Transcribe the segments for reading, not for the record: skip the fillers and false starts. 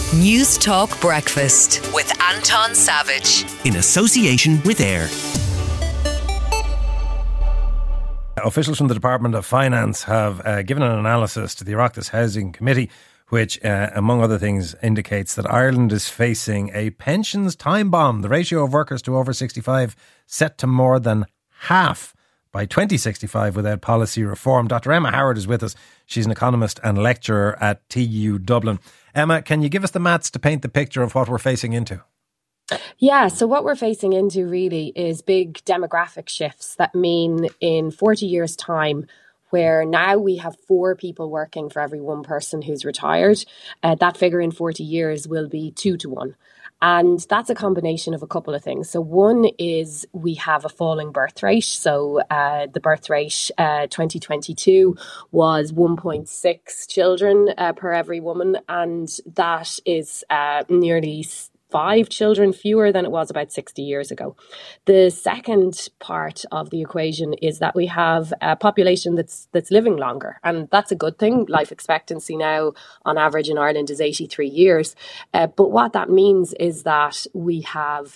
News Talk Breakfast with Anton Savage. In association with AIR. Officials from the Department of Finance have given an analysis to the Oireachtas Housing Committee, which, among other things, indicates that Ireland is facing a pensions time bomb. The ratio of workers to over 65 set to more than half by 2065 without policy reform. Dr. Emma Howard is with us. She's an economist and lecturer at TU Dublin. Emma, can you give us the maths to paint the picture of what we're facing into? Yeah, so what we're facing into really is big demographic shifts that mean in 40 years' time, where now we have 4 people working for every 1 person who's retired, that figure in 40 years will be 2 to 1. And that's a combination of a couple of things. So one is we have a falling birth rate. So the birth rate 2022 was 1.6 children per every woman. And that is nearly 5 children fewer than it was about 60 years ago. The second part of the equation is that we have a population that's living longer, and that's a good thing. Life expectancy now on average in Ireland is 83 years. But what that means is that we have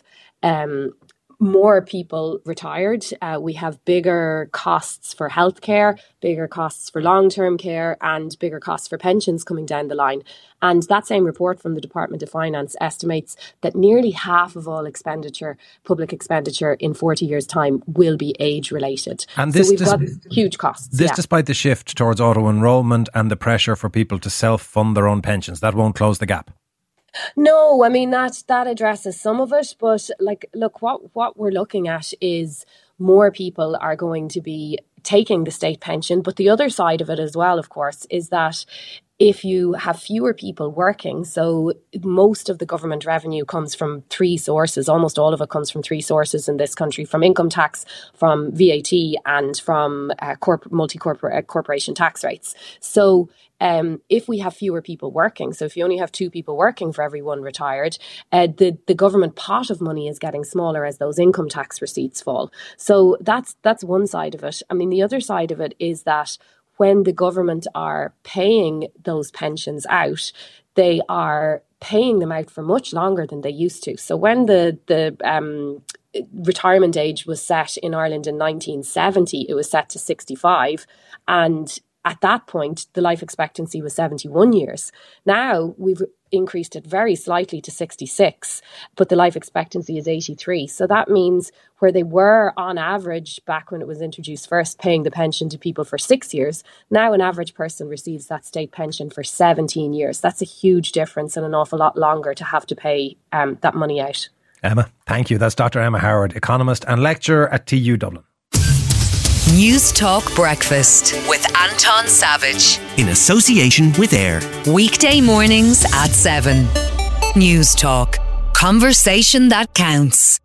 more people retired. We have bigger costs for healthcare, bigger costs for long-term care, and bigger costs for pensions coming down the line. And that same report from the Department of Finance estimates that nearly half of all expenditure, public expenditure in 40 years' time will be age-related. And this, so we've got huge costs. This despite the shift towards auto-enrolment and the pressure for people to self-fund their own pensions. That won't close the gap. No, I mean, that addresses some of it. But look, what we're looking at is more people are going to be taking the state pension. But the other side of it as well, of course, is that if you have fewer people working, so most of the government revenue comes from 3 sources, almost all of it comes from 3 sources in this country, from income tax, from VAT and from corporation tax rates. So if we have fewer people working, so if you only have 2 people working for every 1 retired, the government pot of money is getting smaller as those income tax receipts fall. So that's one side of it. I mean, the other side of it is that when the government are paying those pensions out, they are paying them out for much longer than they used to. So when the retirement age was set in Ireland in 1970, it was set to 65, and at that point, the life expectancy was 71 years. Now we've increased it very slightly to 66, but the life expectancy is 83. So that means where they were on average back when it was introduced first, paying the pension to people for 6 years, now an average person receives that state pension for 17 years. That's a huge difference and an awful lot longer to have to pay that money out. Emma, thank you. That's Dr. Emma Howard, economist and lecturer at TU Dublin. News Talk Breakfast with Anton Savage. In association with AIR. Weekday mornings at 7. News Talk. Conversation that counts.